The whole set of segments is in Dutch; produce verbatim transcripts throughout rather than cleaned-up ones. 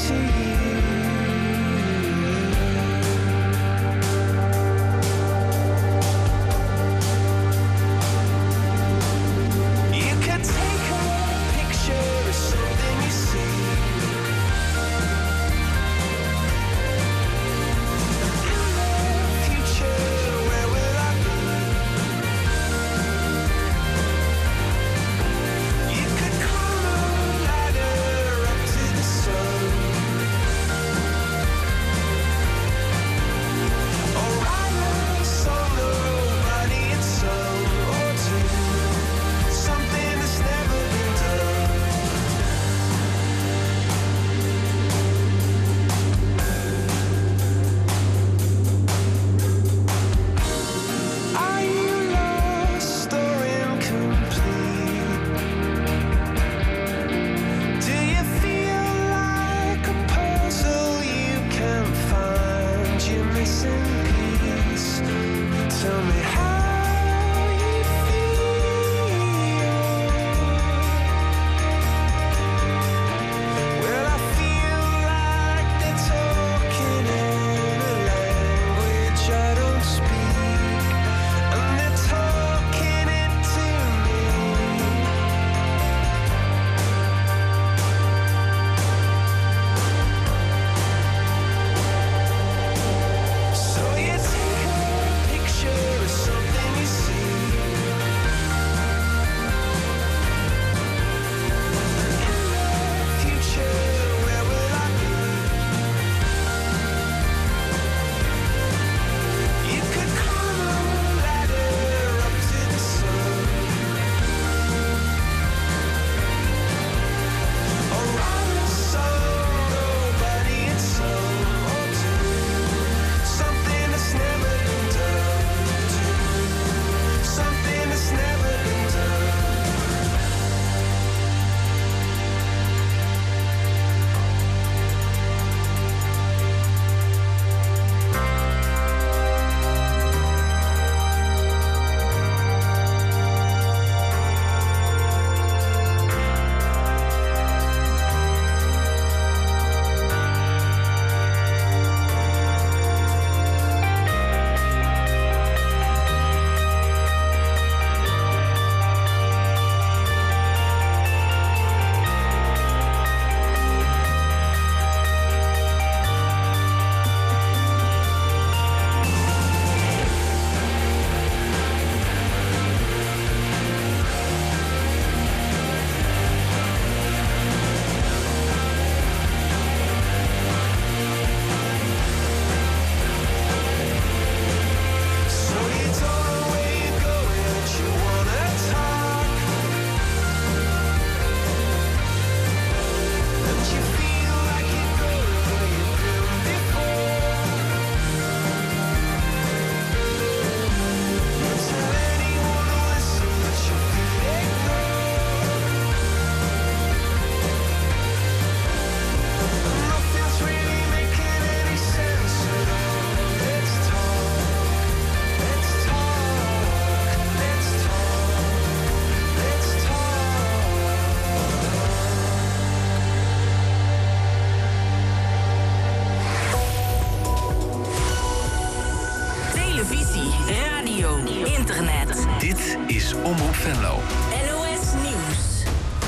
Omroep Venlo. N O S Nieuws.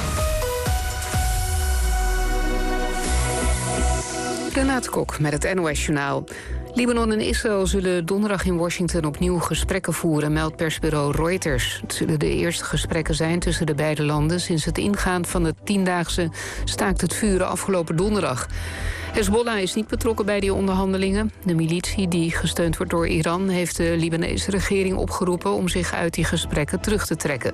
Renate Kok met het N O S-journaal. Libanon en Israël zullen donderdag in Washington opnieuw gesprekken voeren, meldt persbureau Reuters. Het zullen de eerste gesprekken zijn tussen de beide landen sinds het ingaan van het tiendaagse staakt het vuren afgelopen donderdag. Hezbollah is niet betrokken bij die onderhandelingen. De militie, die gesteund wordt door Iran, heeft de Libanese regering opgeroepen om zich uit die gesprekken terug te trekken.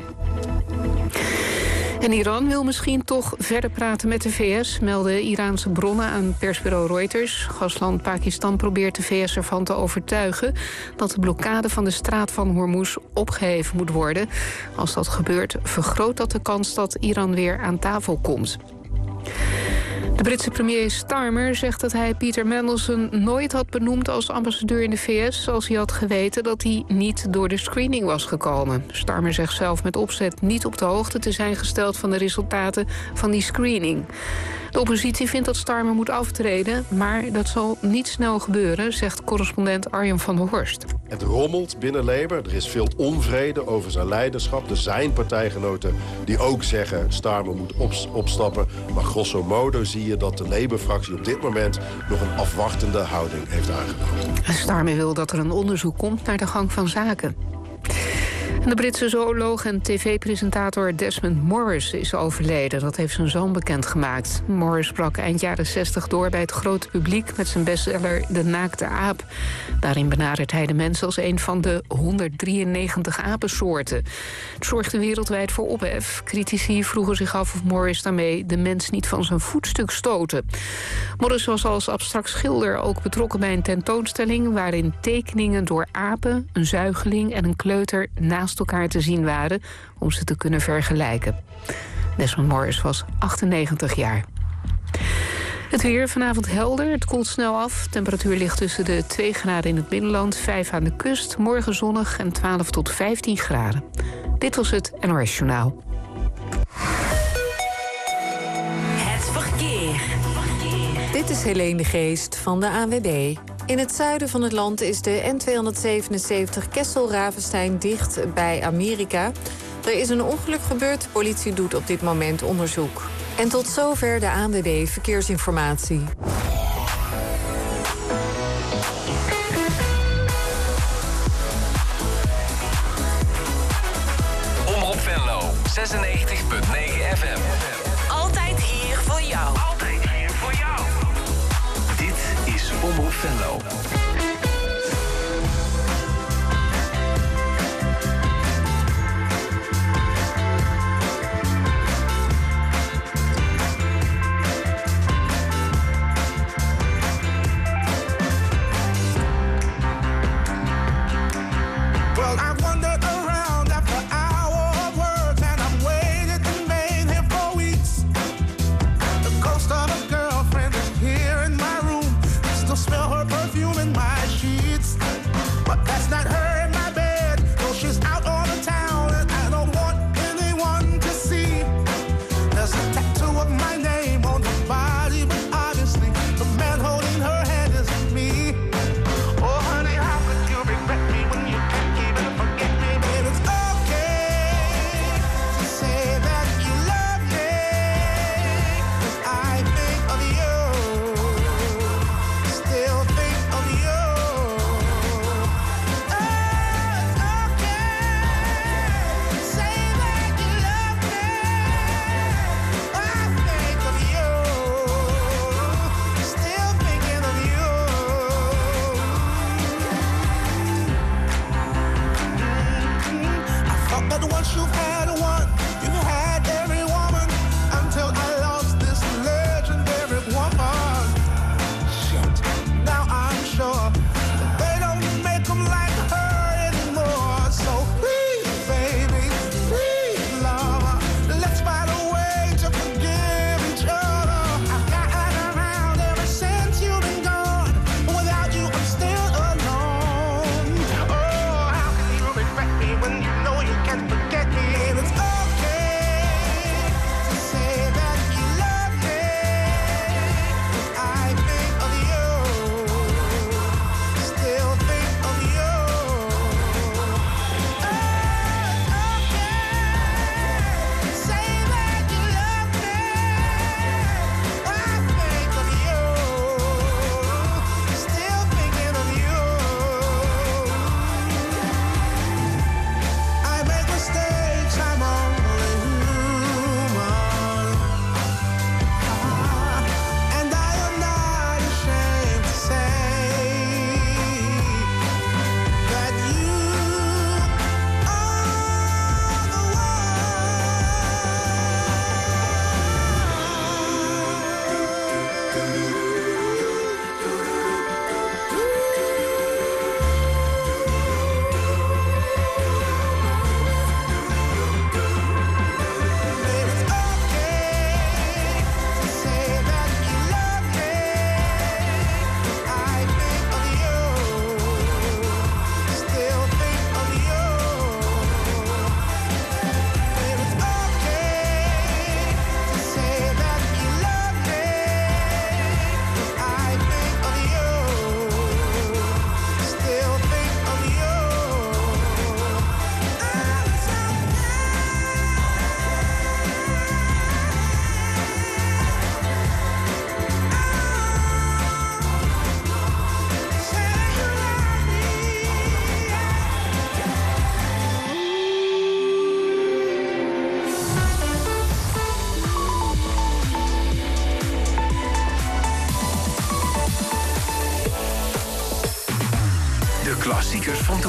En Iran wil misschien toch verder praten met de V S, melden Iraanse bronnen aan persbureau Reuters. Gastland Pakistan probeert de V S ervan te overtuigen dat de blokkade van de straat van Hormuz opgeheven moet worden. Als dat gebeurt, vergroot dat de kans dat Iran weer aan tafel komt. De Britse premier Starmer zegt dat hij Peter Mandelson nooit had benoemd als ambassadeur in de V S... als hij had geweten dat hij niet door de screening was gekomen. Starmer zegt zelf met opzet niet op de hoogte te zijn gesteld van de resultaten van die screening. De oppositie vindt dat Starmer moet aftreden, maar dat zal niet snel gebeuren, zegt correspondent Arjen van der Horst. Het rommelt binnen Labour. Er is veel onvrede over zijn leiderschap. Er zijn partijgenoten die ook zeggen Starmer moet opstappen. Maar grosso modo zie je dat de Labour-fractie op dit moment nog een afwachtende houding heeft aangenomen. Starmer wil dat er een onderzoek komt naar de gang van zaken. De Britse zooloog en tv-presentator Desmond Morris is overleden. Dat heeft zijn zoon bekendgemaakt. Morris brak eind jaren zestig door bij het grote publiek met zijn bestseller De Naakte Aap. Daarin benadert hij de mens als een van de honderddrieënnegentig apensoorten. Het zorgde wereldwijd voor ophef. Critici vroegen zich af of Morris daarmee de mens niet van zijn voetstuk stoten. Morris was als abstract schilder ook betrokken bij een tentoonstelling waarin tekeningen door apen, een zuigeling en een kleuter naast elkaar te zien waren om ze te kunnen vergelijken. Desmond Morris was achtennegentig jaar. Het weer vanavond helder, het koelt snel af. Temperatuur ligt tussen de twee graden in het binnenland, vijf aan de kust. Morgen zonnig en twaalf tot vijftien graden. Dit was het N O S Journaal. Het verkeer. Dit is Helene de Geest van de A N W B. In het zuiden van het land is de N tweehonderdzevenenzeventig Kessel-Ravenstein dicht bij Amerika. Er is een ongeluk gebeurd, de politie doet op dit moment onderzoek. En tot zover de A N W B Verkeersinformatie. Omroep Venlo, zesennegentig punt negen F M. Altijd hier voor jou. Altijd hier voor jou. Dit is Omroep Venlo. Smell her perfume in my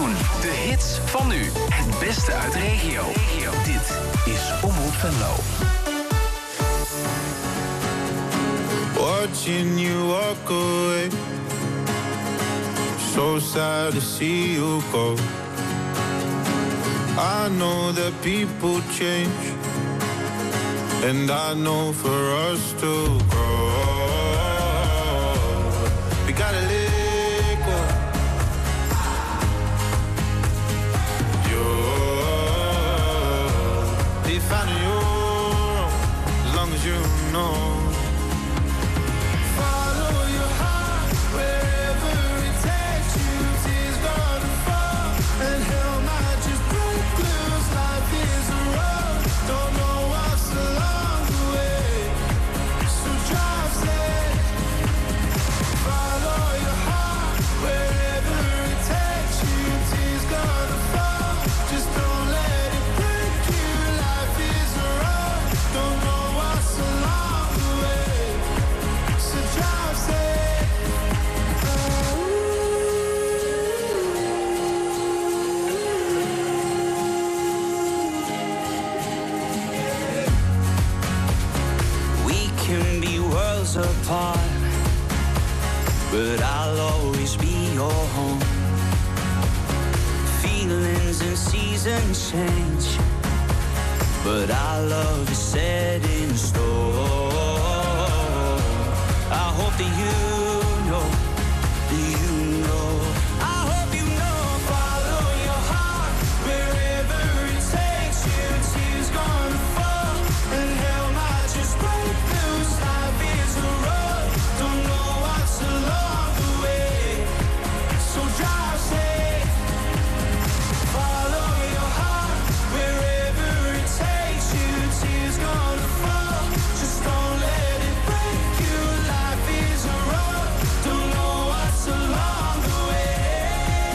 doen. De hits van nu. Het beste uit de regio. Dit is Omroep Venlo. Watching you walk away, so sad to see you go. I know that people change, and I know for us to grow, we gotta let go. You're be finding your own, as long as you know. Apart, but I'll always be your home. Feelings and seasons change, but our love is set in stone. I hope that you know, that you know. I hope you know. Follow your heart wherever it takes you. Tears gonna fall and hell might just break loose. Life is a road, don't know what's along the way, so drive safe. Follow your heart wherever it takes you. Tears gonna fall, just don't let it break you. Life is a road, don't know what's along the way.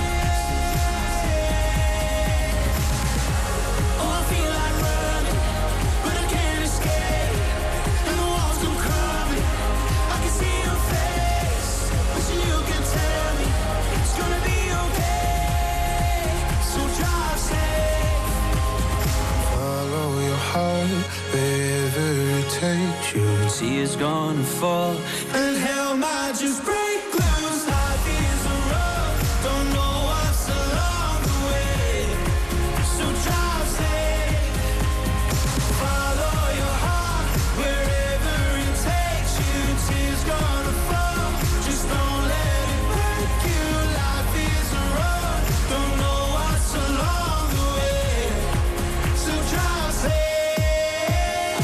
Oh, I feel like running, but I can't escape, and the walls come crumbling. I can see your face, wishing you can tell me it's gonna be okay, so drive safe. Follow your heart wherever it takes you. Tears gonna fall and hell might just break loose. Life is a road, don't know what's along the way, so drive safe. Follow your heart wherever it takes you. Tears gonna fall, just don't let it break you. Life is a road, don't know what's along the way, so drive safe.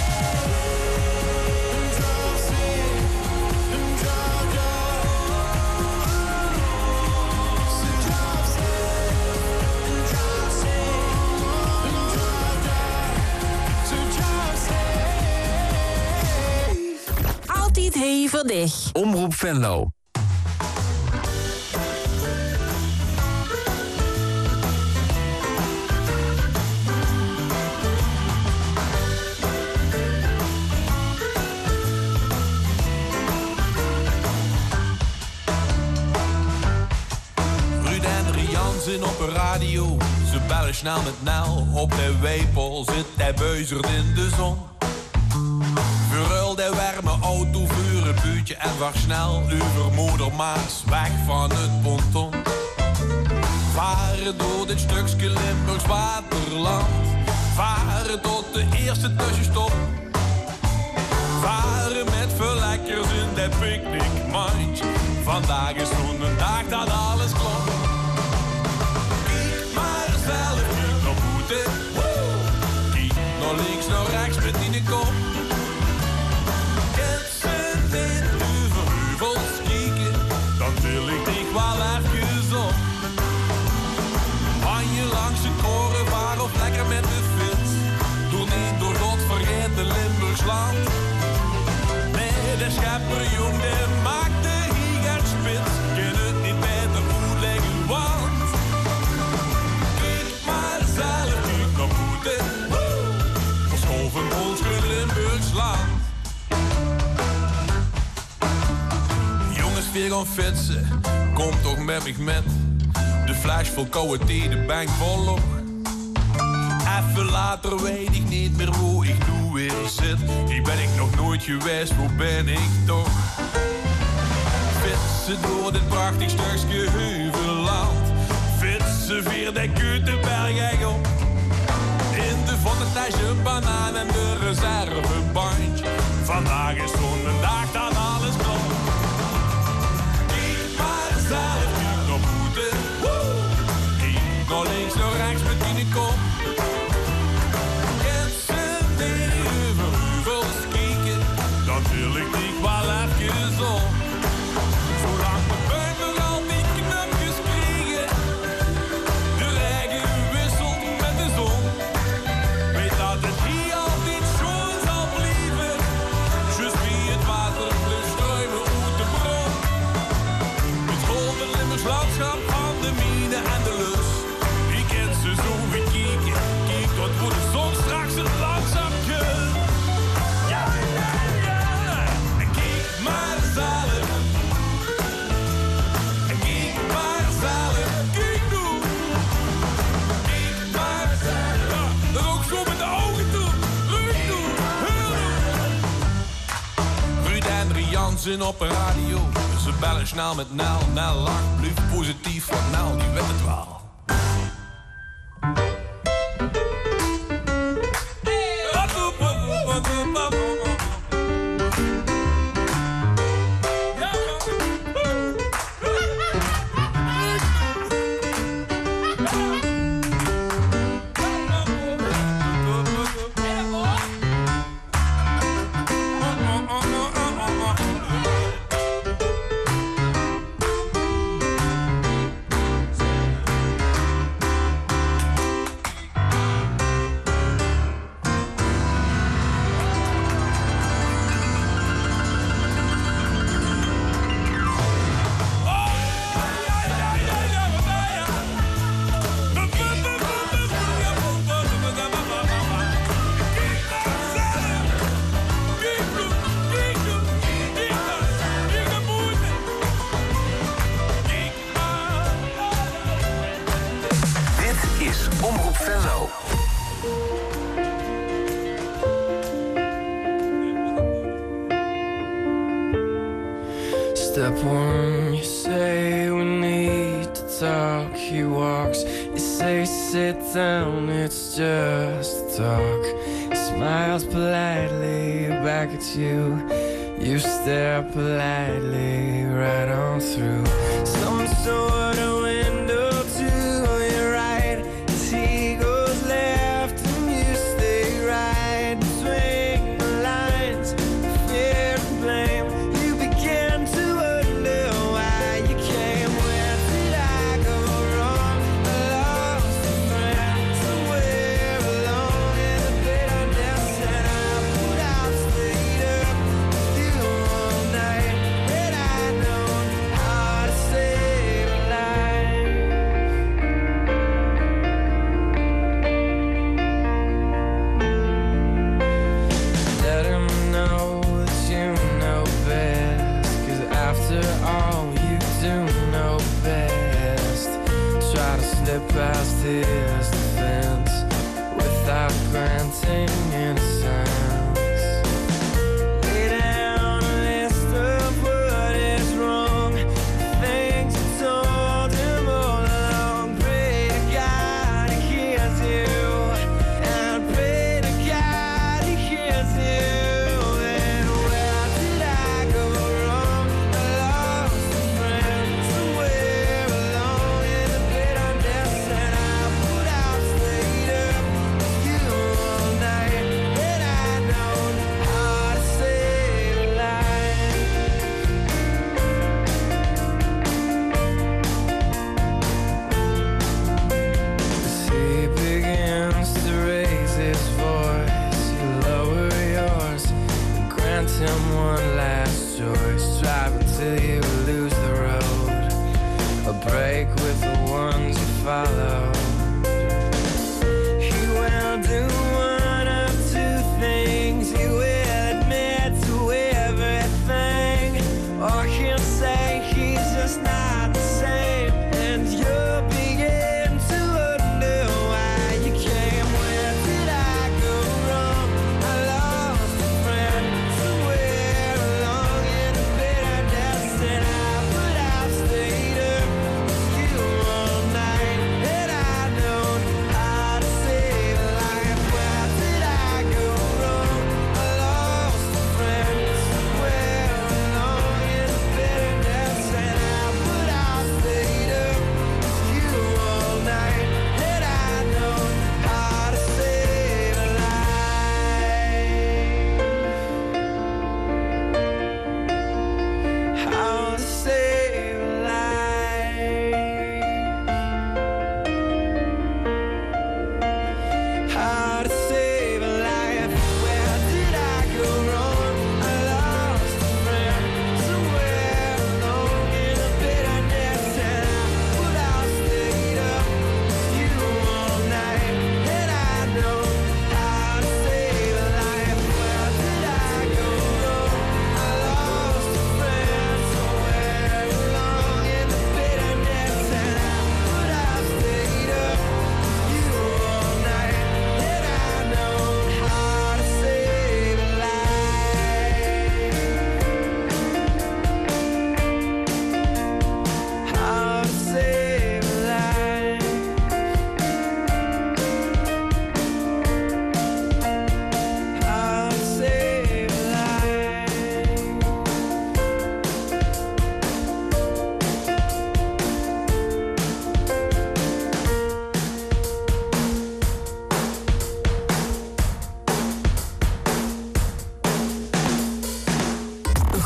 Drive safe, and drive, drive. So drive safe, and drive safe, and drive, drive. So drive safe. Altijd hevig. Omroep Venlo. Ruud en Rian zijn op een radio. Ze bellen snel met Nel. Op de wepel zit hij beuzerd in de zon. Verruil de warme auto voor een buurtje en wacht snel uw moeder Maas weg van het ponton. Varen door dit stukje Limburgs waterland. Varen tot de eerste tussenstop. Varen met veel lekkers in de picknickmandje. Vandaag is zo'n dag dat alles klopt. Kijk maar zelf niet naar voeten. Kijk naar links, naar rechts met in de kop. Ketsen in uw heuvels kijken, dan wil ik dich wel even op. Van je langs de koren varen of lekker met de fiets. Doe niet door God vergeten Limburgs land. Nee, de schepper jong, de maakt de higer spits. Ken het niet beter uitleggen, want kijk maar zelf niet naar voeten. Verschoven ons Limburgs land. Jongens, weer gaan fietsen, kom toch met me met. De fles vol koude thee, de bank volop. Even later weet ik niet meer hoe ik nu weer zit. Hier ben ik nog nooit geweest, hoe ben ik toch? Fietsen door dit prachtig stukje heuvelland. Fietsen via de Kutenberg op. In de Vondeltijse banaan en de reservebandje. Vandaag is zo'n dag dat alles klopt. Kijk maar zelf, kijk nog voeten. Kijk nog links, nog rechts met die kop. Kent ze tegen heuvels kijken, dan wil ik niet wel even op. Zolang de buik nog al die knopjes kriegen, de regen wisselt met de zon. Weet dat het hier altijd schoon zal blijven. Just wie het water blijft stromen uit de bron. Het golven Limburgs landschap van de mine en de lus. Die kent ze zo gekeken. Kijk tot voor de zon straks het langzaam kut. Ja, ja, ja. En kijk maar zelf. En kijk maar zelf. Kijk nu. Kijk maar zelf. Ja, dat ook zo met de ogen toe. Leuk toe. Heel leuk. Ruud en Riansen op een radio. Ze bellen snel met Nel. Nel lacht, blijft positief, want Nel die weet het wel. Step one, you say we need to talk. He walks, you say sit down, it's just talk. He smiles politely back at you. You stare politely right on through some sort of window to your right. As he goes left and you stay right between the lines, fear and blame. You begin to wonder why you came. Where did I go wrong? I lost a friend somewhere alone in the bitterness, and I put out, stayed up with you all night. Had I known how to save a life. Let him know that you know best, 'cause after all you do know best. Try to slip past his defense without granting innocence. Lay down a list of what is wrong, things you told him all along. Pray to God he hears you, and pray to God he hears you. And where did I go wrong? I lost a friend somewhere alone in the bitterness, and I put out, stayed up with you all night. Had I known how to save a life. As he begins to raise his voice, you lower yours and grant him one last choice. Drive until you lose the road, a break with the ones you follow. He will do one of two things. He will admit to everything, or he'll say he's just not the same, and you'll be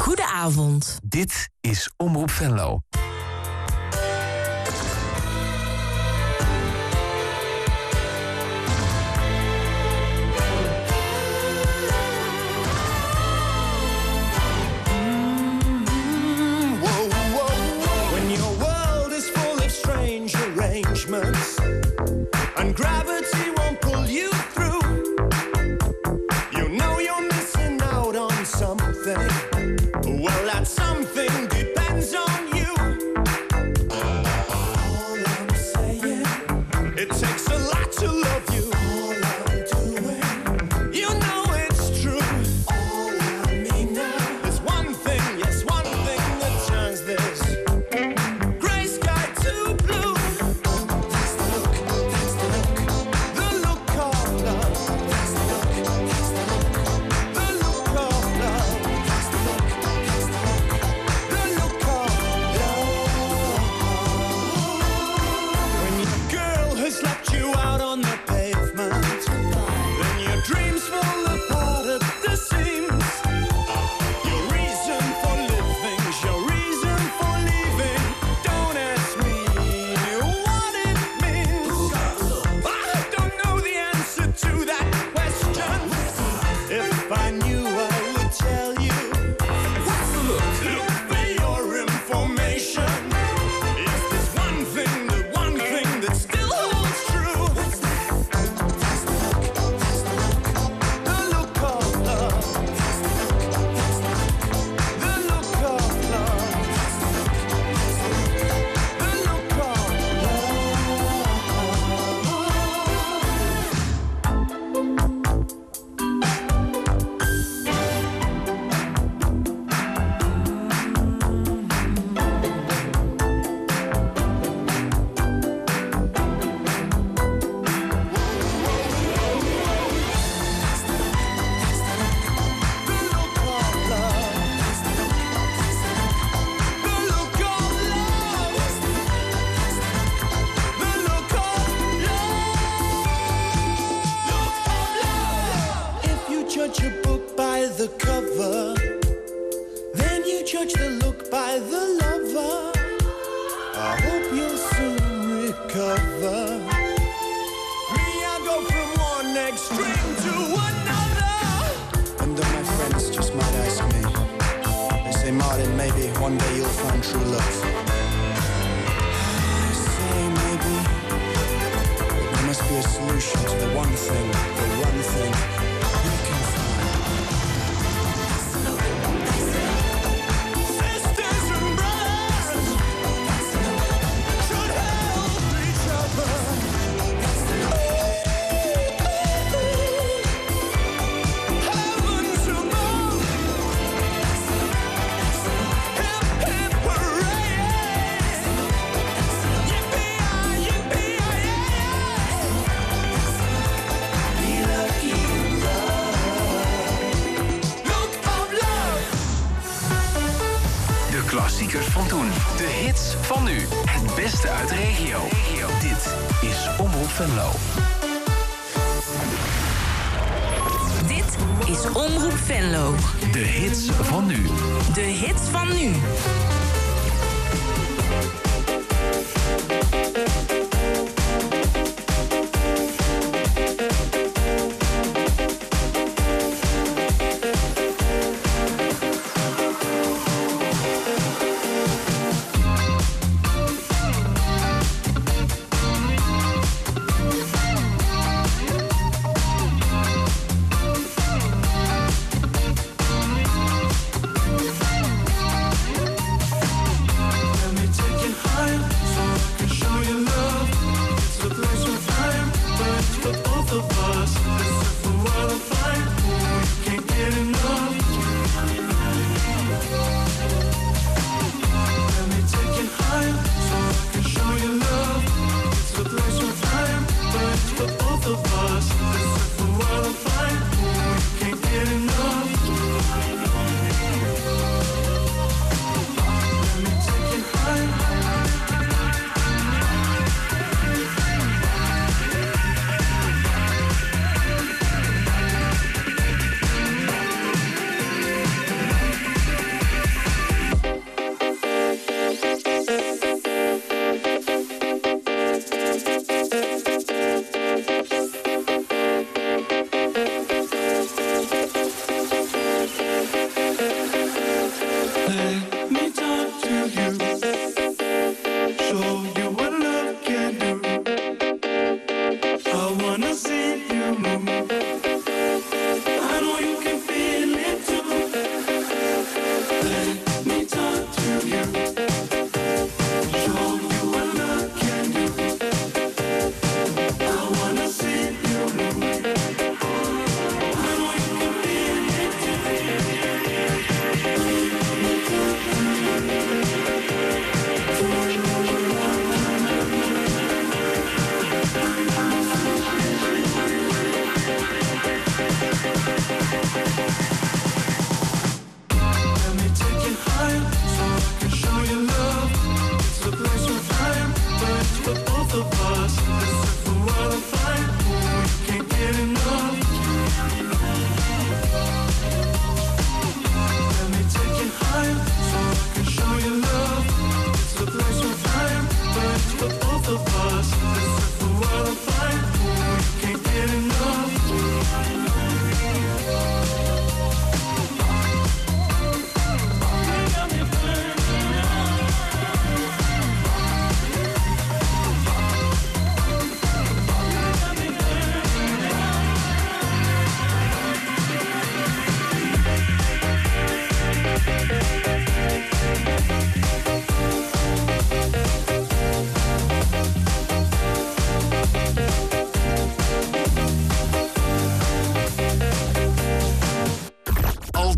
Goedenavond. Dit is Omroep Venlo. And gravity won't pull you through. You know you're missing out on something. Well, that something depends on you. All I'm saying, it takes a lot to love you. All I'm doing, you know it's true. All I mean now is one thing, yes, one thing that turns this gray sky to blue. Klassiekers van toen. De hits van nu. Het beste uit de regio. Dit is Omroep Venlo. Dit is Omroep Venlo. De hits van nu. De hits van nu.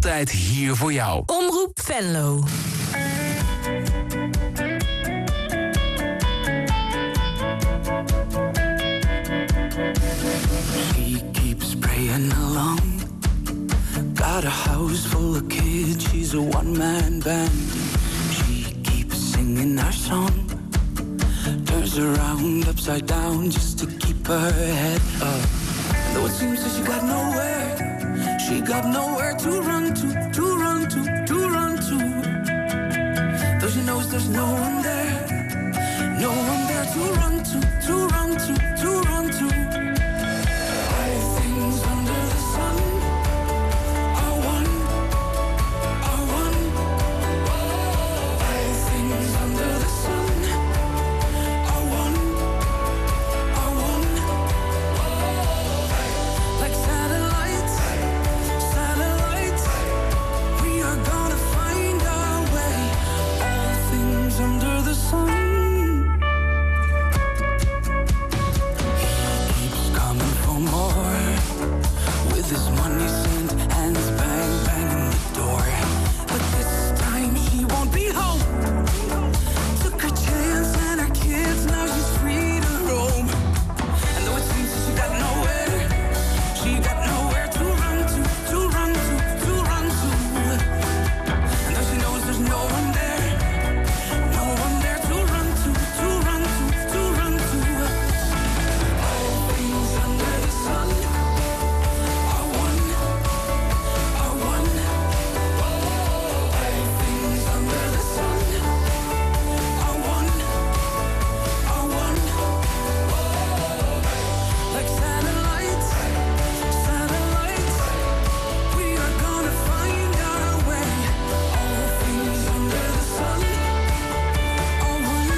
altijd hier voor jou. Omroep Venlo. She keeps praying along. Got a house full of kids, she's a one-man band. She keeps singing our song. Turns around upside down just to keep her head up. Though it seems that she got nowhere, she got nowhere to run to, to run to, to run to. Though she knows there's no one there, no one there to run to, to run to, to run to. All things under the sun are one, are one. All things under the sun are one, are one. Like satellites, satellites, we are gonna find our way. All things under the sun. He keeps coming for more. With his money sent, hands bang, banging the door. But this time he won't be home. Took her chance and her kids, now she's free to roam. And though it seems that she got nowhere, she got nowhere to run to, to run to, to run to. And though she knows there's no one there, no one there to run to, to run to, to run to. All things under the sun are one, are one. All things under the sun are one, are one. Like satellites, satellites, we are gonna find our way. All things under the sun are one.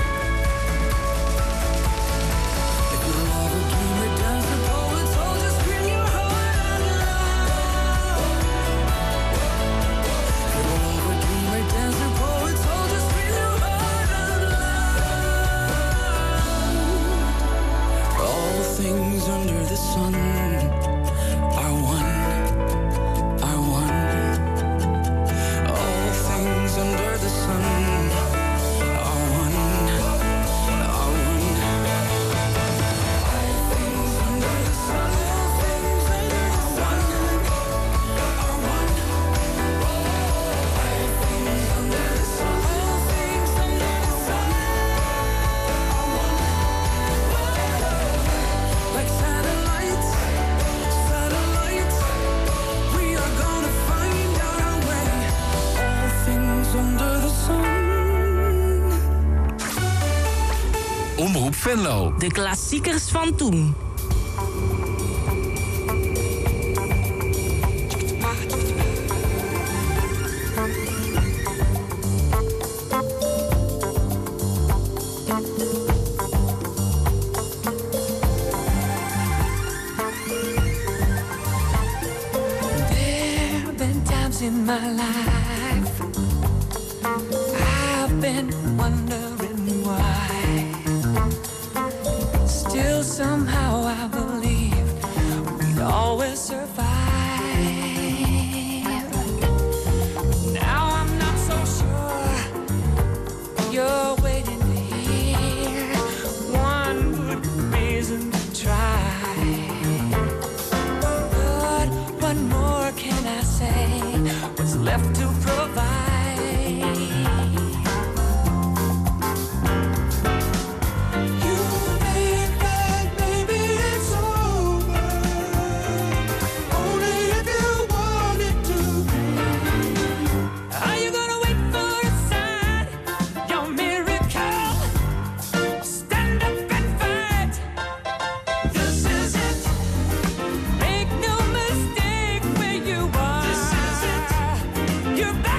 If you love a dreamer, dance a poet, so just scream your heart out loud. If you love a dreamer, dance a poet, so just scream your heart out loud. All things under the sun are one, are one. All things under the sun are one, are one. All things under the sun are one, are one. All things under the sun, all things under the sun are one. Like satellites, satellites, we are gonna find our way. All things under the sun. Omroep Venlo. De klassiekers van toen. There have been times in my life I've been wondering why. Still somehow I believe we'd always survive. Now I'm not so sure you're waiting to hear one good reason to try. But what more can I say? What's left to provide? You think that maybe it's over, only if you want it to. Are you gonna wait for a sign, your miracle? Stand up and fight. This is it. Make no mistake where you are. This is it. You're back.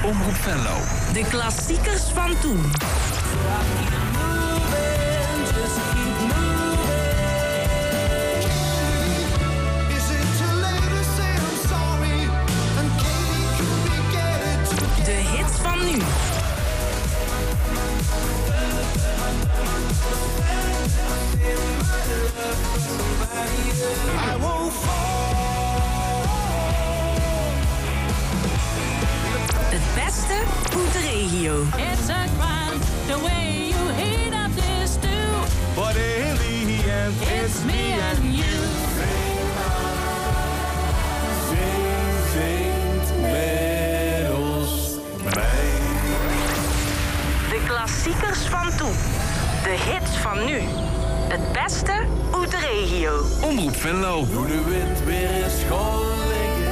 Omroep Venlo. De klassiekers van toen. De hits van nu. Het beste uit de regio. It's a crime the way you heat up this stew. But in the end, It's me and you. Zing, zingt met ons mee. De klassiekers van toen. De hits van nu. Het beste uit de regio. Omroep Venlo. Doe de wind weer eens schoon liggen.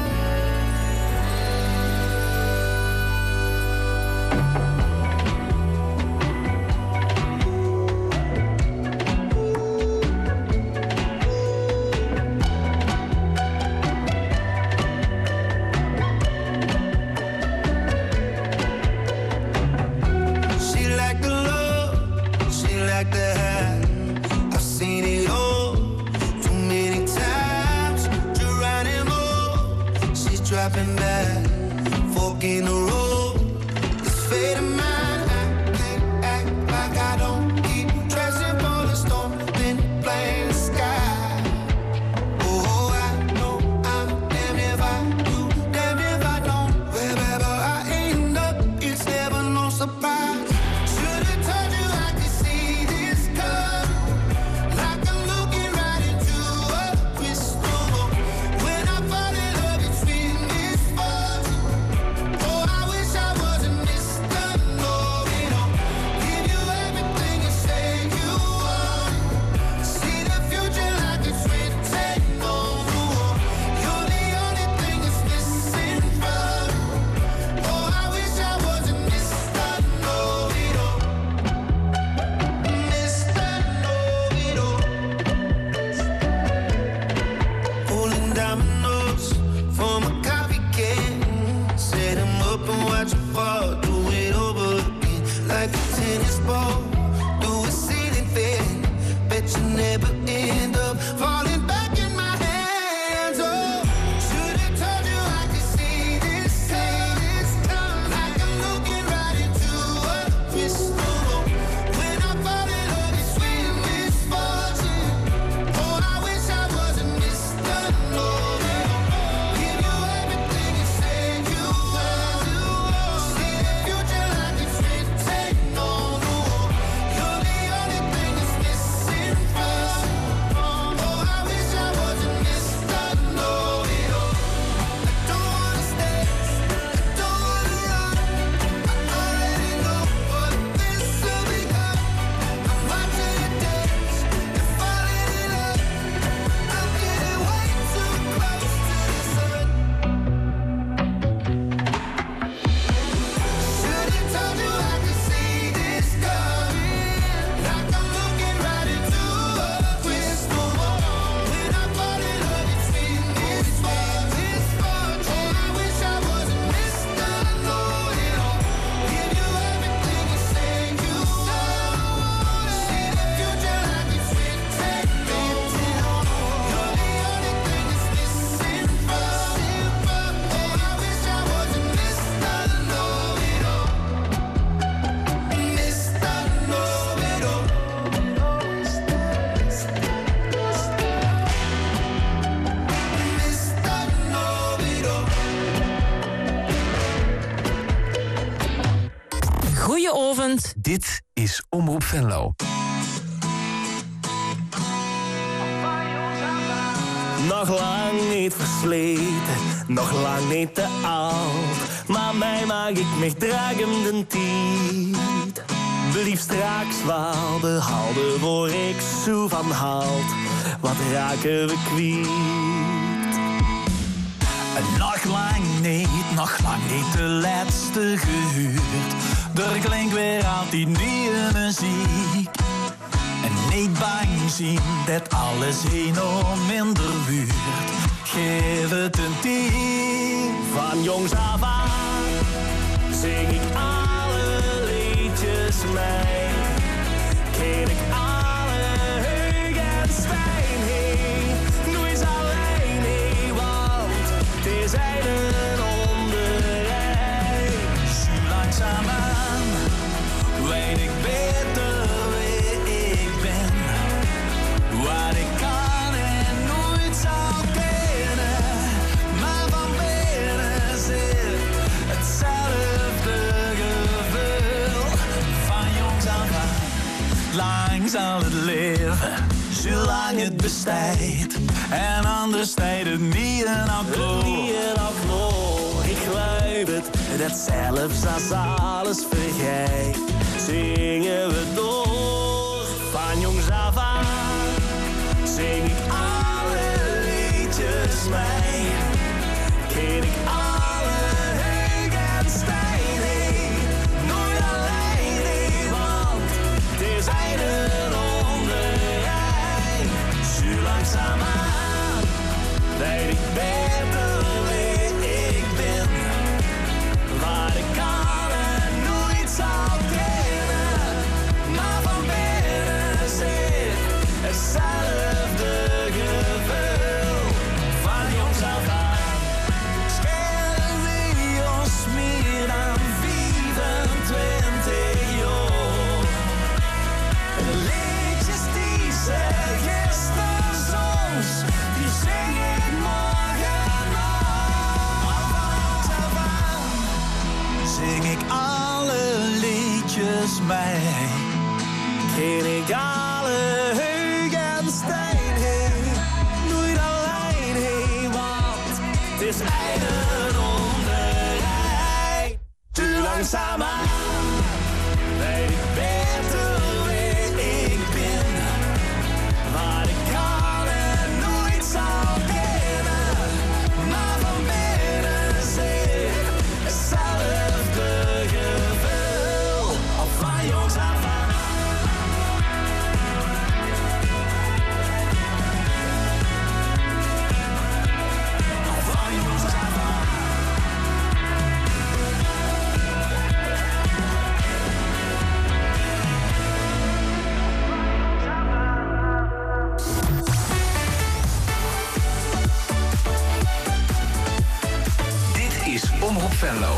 She like the love, she like the high. I've seen it all too many times. Geronimo, she's dropping back, fork in the road. This fate of mine, I can't act like I don't keep dressing for the storm, then playing the sky. Oh, I know I'm damned if I do, damned if I don't. Wherever I end up, it's never no surprise. Should've told you I could see this coming, like I'm looking right into a crystal ball. When I fall in love, it's with misfortune. Oh, I wish I wasn't Mister Know-it-all. Give you everything you say you want. See the future like it's written on the wall. You're the only thing that's missing from me. Oh, I wish I wasn't Mister Know-it-all. Mister Know-it-all. Pulling dominoes from a coffee can. Set 'em up and watch 'em fall. Do it over again like a tennis ball. Do a ceiling fan. Bet you never end up falling back in my hands. Oh, should've told you I could see this coming, like I'm looking right into a crystal ball. When I fall in love, it's with misfortune. Oh, I wish I wasn't Mister Know-it-all. Give you everything you say you want. See the future like it's written on the wall. You're the only thing that's missing from me. Oh, I wish I wasn't Mister Know-it-all. I don't wanna stay, I don't wanna run. I already know what this will become. I'm watching you dance and falling in love. I'm getting way too close to the sun. Should've told you I could see this coming, like I'm looking right into a crystal ball. When I fall in love, it's with misfortune. Oh, I wish I wasn't Mister Know-it-all. Give you everything you say you want. See the future like it's written on the wall. You're the only thing that's missing from me. Oh, I wish I wasn't Mister Know-it-all. Mister Know-it-all. Mister Know-it-all. Goeie-ovend. Dit is Omroep Venlo. Nog lang niet versleten, nog lang niet te oud. Maar mij mag ik me dragen de tijd. Blief straks wel behouden, waar ik zo van houd. Wat raken we kwijt? Nog lang niet, nog lang niet de laatste gehuurd. Er klinkt weer altijd nieuwe muziek. En niet bang zien dat alles heen om minder wuurt. Geef het een tien. Van jongs af aan zing ik alle liedjes mee. Ken ik alle Heugenstein, hey. Doe eens alleen, hey, want het is een onderrij. Zo langzaamaan weet ik beter wie ik ben. Wat ik kan en nooit zal kennen. Maar van binnen zit hetzelfde gevoel. Van jongs af aan, lang zal het leven, zolang het bestaat. En anders tijd het niet en al kloor. Ik geloof het, dat zelfs als alles vergeet, zingen we door. Van jongs af aan zing ik alle liedjes mee. Ken ik alle Heugenstein, hey. Nooit alleen, hey, want het is een onderrij. Zo langzaamaan weet ik beter wie ik ben. Wat ik kan en nooit zal kennen. Maar van binnen zit hetzelfde gevoel. Van jongs af aan schelen we ons meer dan vierentwintig jaar. Liedjes die ze gisteren soms, die zing ik morgen nog. Van jongs af aan zing ik alle liedjes mee. Ken ik alle Heugenstein, hey. Nooit alleen, hey, want het is een onderrij. Te langzaamaan weet ik beter wie ik ben. Wat ik kan en nooit zal kennen. Maar van binnen zit hetzelfde gevoel. Al van jongs af aan. Al van jongs af aan. Dit is Omroep Venlo.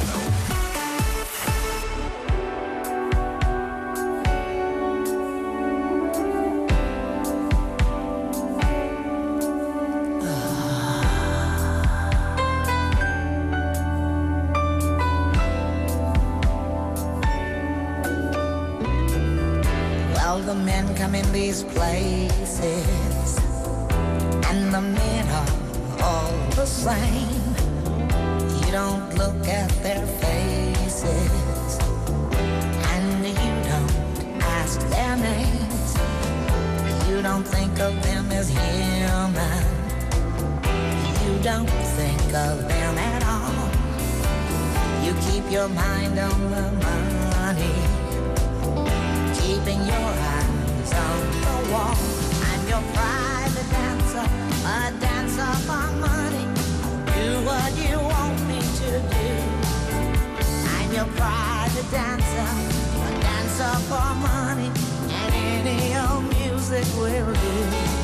Well, the men come in these places, and the men are all the same. You don't look at their faces, and you don't ask their names. You don't think of them as human. You don't think of them at all. You keep your mind on the money, keeping your eyes on the wall. I'm your private dancer, a dancer for money. Do what you want me to do. I'm your private dancer, a dancer for money, and any old music will do.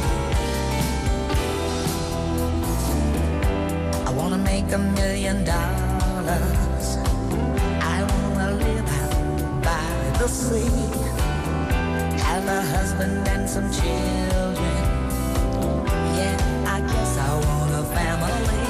I wanna make a million dollars. I wanna live out by the sea, have a husband and some children. Yeah, I guess I want a family.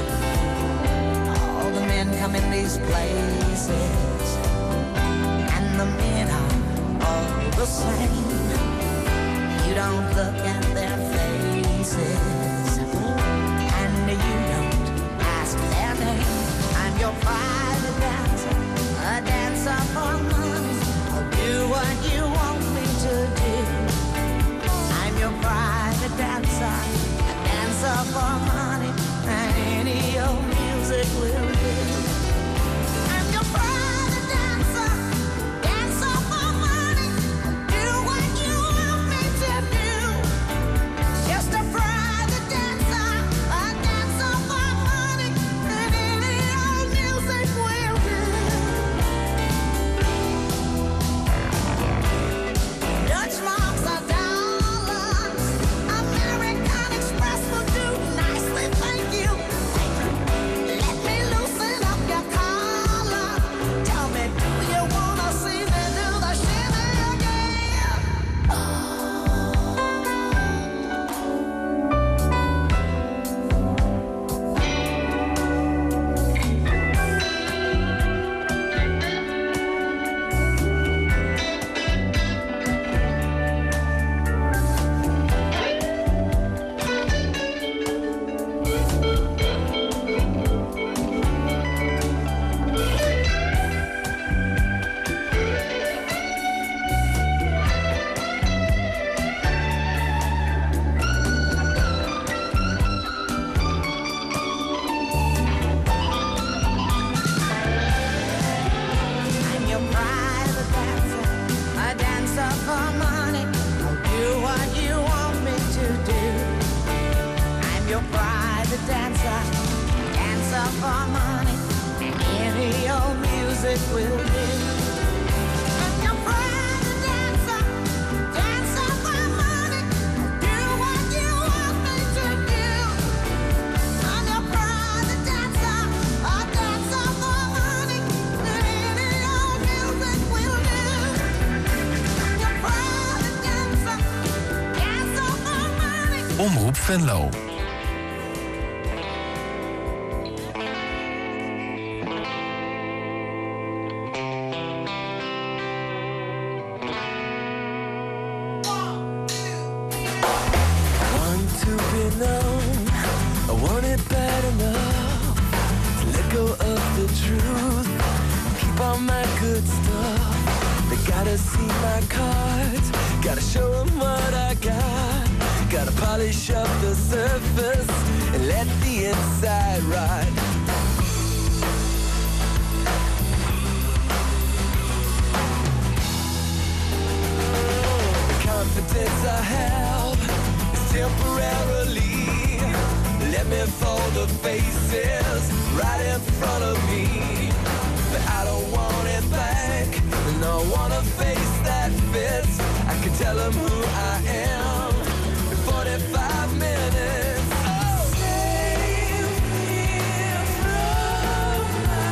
All the men come in these places, and the men are all the same. You don't look at their faces, and you don't ask their name. I'm your private dancer, a dancer for money. I'll do what you want me to do. I'm your private dancer, a dancer for money, and any old music will do. I'm your private dancer, dancer for money. Do what you want me to do. Just a private dancer, a dancer for money, and any old music will do. your private dancer, dancer for money. Any old music will do. I'm your private dancer, dancer for money. Do what you want me to do. I'm your private dancer, a dancer for money. Any old music will do. I'm your private dancer, dancer for money. Omroep Venlo. I want it bad enough to let go of the truth, keep all my good stuff. They gotta see my cards, gotta show them what I got. Gotta polish up the surface and let the inside ride. The confidence I have is temporarily. Let me fold the faces right in front of me. But I don't want it back, and I want a face that fits. I can tell them who I am in forty-five minutes. Oh. Save me from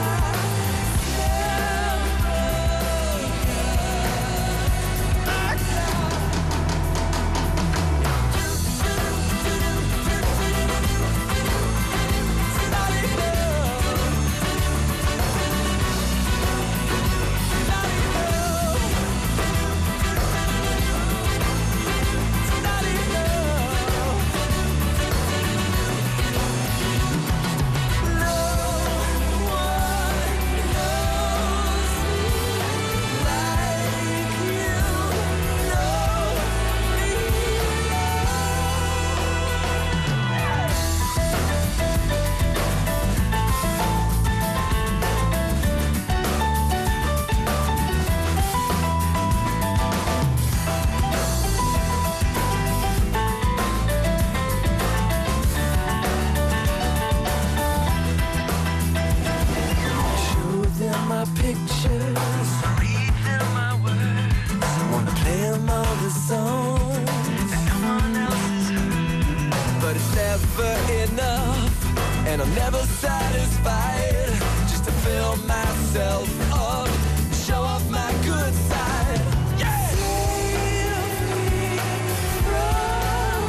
pictures, read them my words. Wanna play them all the songs that no one else has heard. But it's never enough, and I'm never satisfied. Just to fill myself up, show off my good side. Yeah! Save me from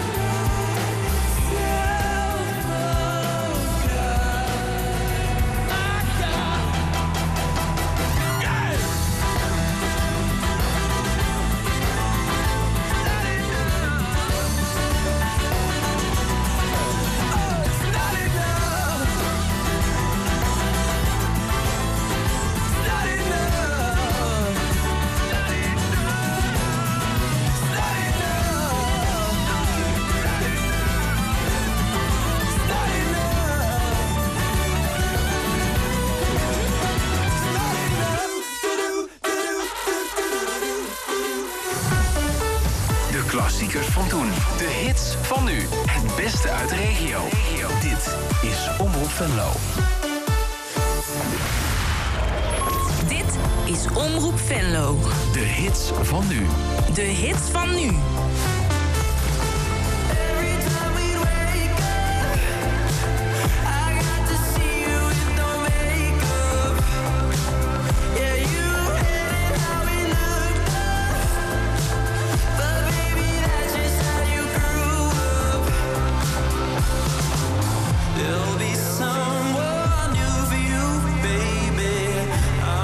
Klassiekers van toen. De hits van nu. Het beste uit de regio. Dit is Omroep Venlo. Dit is Omroep Venlo. De hits van nu. De hits van nu.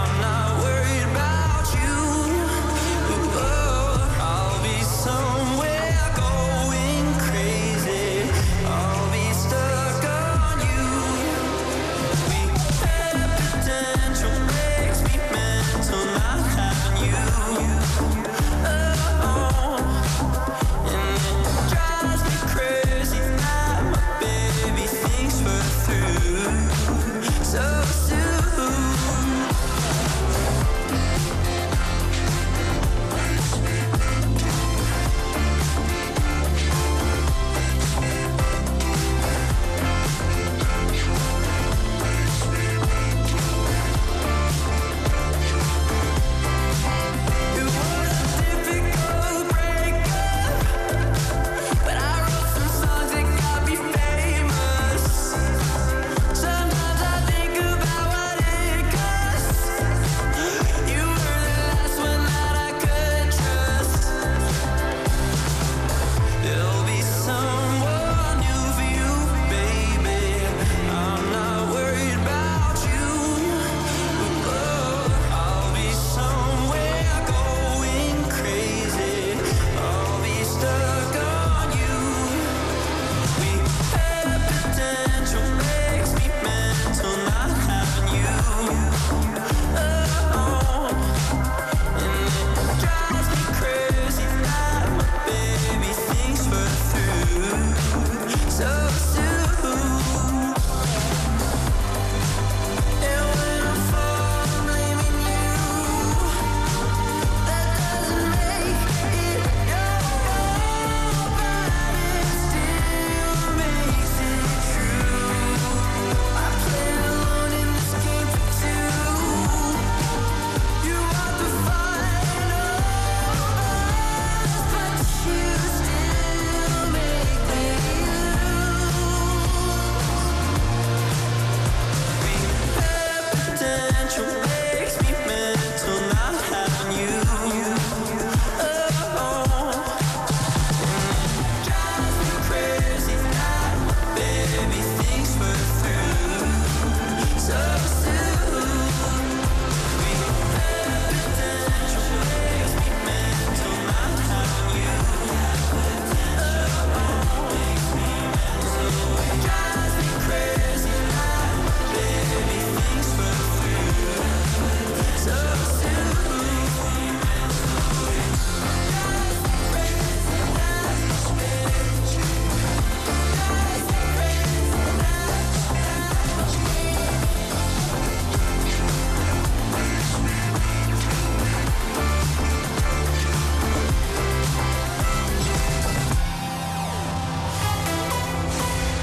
Somewhere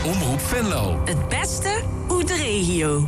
Omroep Venlo. Het beste uit de regio.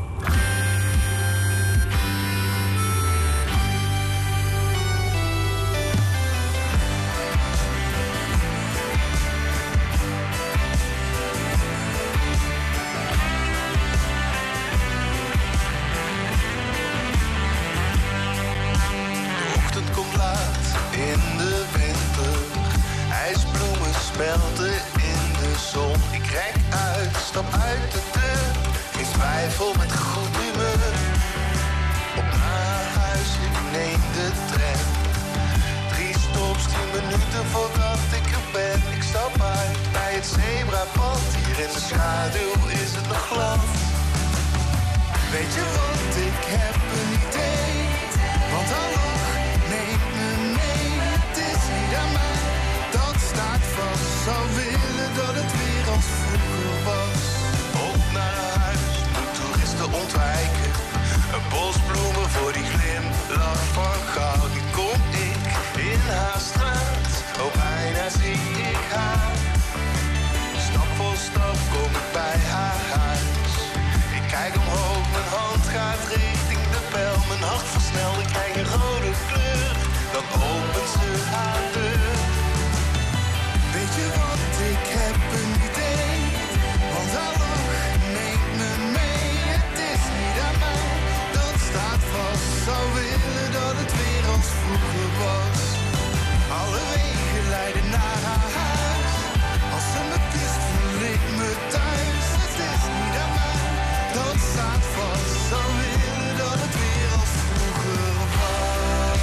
Smelten in de zon. Ik rek uit, stap uit de deur. Geen twijfel met goed humeur. Op naar huis, ik neem de tram. Drie stops, tien minuten voordat ik er ben. Ik stap uit bij het zebrapad. Hier in de schaduw is het nog glad. Weet je wat, ik heb een idee. Want hallo, neem me mee. Het is niet aan mij. Dat staat vast, zou willen dat het weer als vroeger was. Op naar huis, moet toeristen ontwijken. Een bos bloemen voor die glimlach van goud. Nu kom ik in haar straat, oh bijna zie ik haar. Stap voor stap kom ik bij haar huis. Ik kijk omhoog, mijn hand gaat richting de bel. Mijn hart versnelt, ik krijg een rode kleur. Dan opent ze haar deur. Weet je wat, ik heb een idee. Want hallo, neem me mee. Het is niet aan mij, dat staat vast. Zou willen dat het weer als vroeger was. Alle wegen leiden naar haar huis. Als ze me kust, voel ik me thuis. Het is niet aan mij, dat staat vast. Zou willen dat het weer als vroeger was.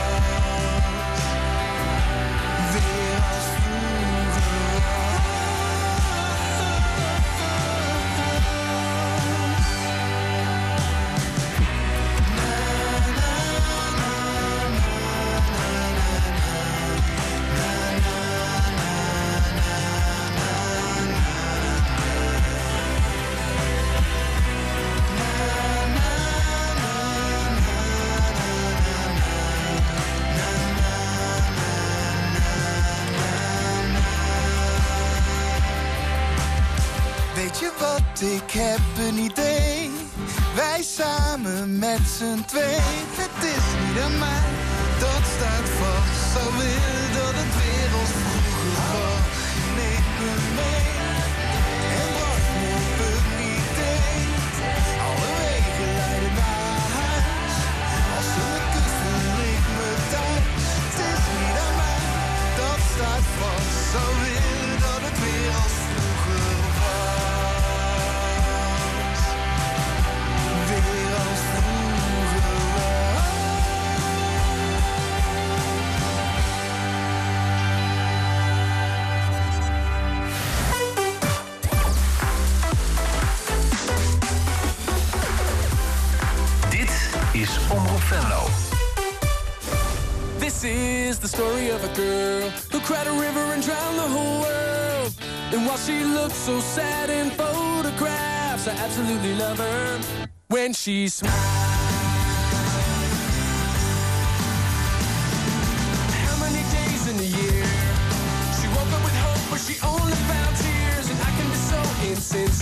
Weer als Weet je wat, ik heb een idee. Wij samen met z'n twee. Het is niet aan mij, dat staat vast. Zou willen dat het weer als vroeger was. Neem me mee en wacht me op een idee. Alle wegen leiden naar huis. Als ze me kust, voel ik me thuis. Het is niet aan mij, dat staat vast. Zou willen dat het weer als vroeger was. Weer als vroeger was. Dit is Omroep Venlo. This is the story of a girl who cried a river and drowned the whole world. And while she looks so sad in photographs, I absolutely love her when she smiles. How many days in a year she woke up with hope, but she only found tears. And I can be so insincere.